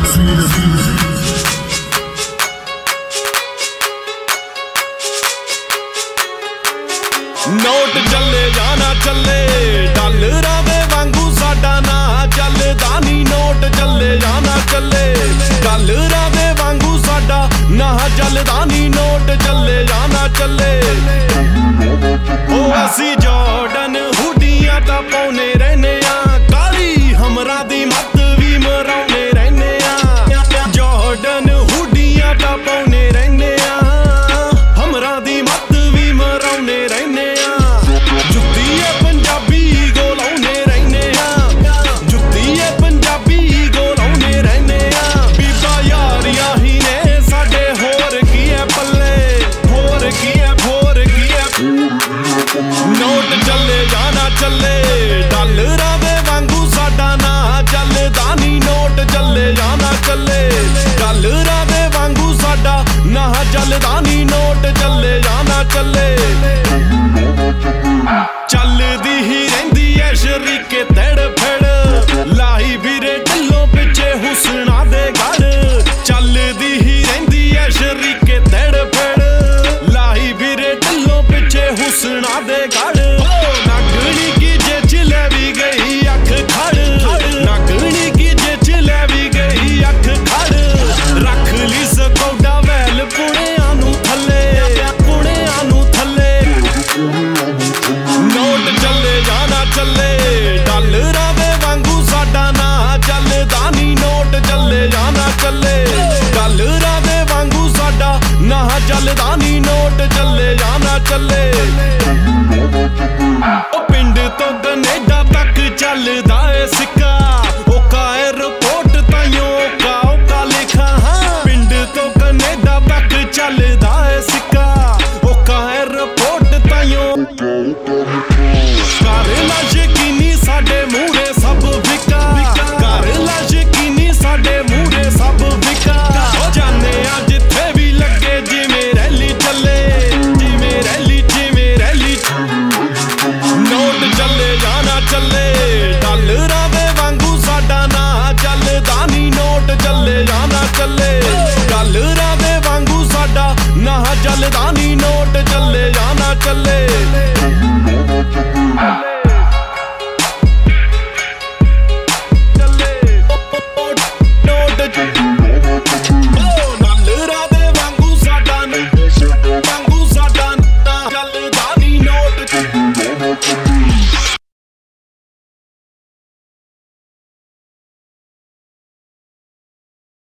Note चले जाना चले डालरां दे वांगू साडा ना चलदा नी। नोट चले जाना चले डालरां दे वांगू साडा ना चलदा नी। नोट चले जाना चले ओ असी जॉर्डन हुडियां तां पाउने रहने आ। काली हमरां दी मत भी मराउने रहने आ। जॉर्डन हुडियां तां पाउने रहने आ। हमरां दी मत भी मराउने रहने आ। जुत्ती है पंजाबी गोलाउने रहने आ। जुत्ती है पंजाबी गोलाउने रहने आ। बीबा यारियां ही ने साडे होर की है पल्ले होर की है होर की है। नोट चले जाना चले डालरां दे वांगू साडा ना चलदा नी। नोट चले जाना चले डालरां दे वांगू साडा ना चलदा नी। नोट चले जाना चले चलदी ही रहिंदी ऐ शरीके तड़ फड़ लाई वीरे ढिल्लों पिछे हुसना दे गढ़। चलदी ही रहिंदी ऐ शरीके तड़ फड़ लाई वीरे ढिल्लों पिछे हुसना दे गढ़। नागणी की जे चिले भी गई अख खड़। नागणी की जे चिले भी गई अख खड़। रख ली सकौडा वैल पुणियां नू थल्ले पुणियां नू थल्ले। नोट चले जाना चले डालरां दे वांगू साडा ना चलदा नी। नोट चले जाना चले डालरां दे वांगू साडा ना चलदा नी। नोट चले जाना चले ओ पिंड तो कनेडा तक चलदा ए सिक्का। ओका एयरपोर्ट ताइयों ओका ओका लिखा। हाँ पिंड तो कनेडा तक चलदा ए सिक्का। ओका एयरपोर्ट ताइयों कर ला यकीनी साडे मूहरे सब भी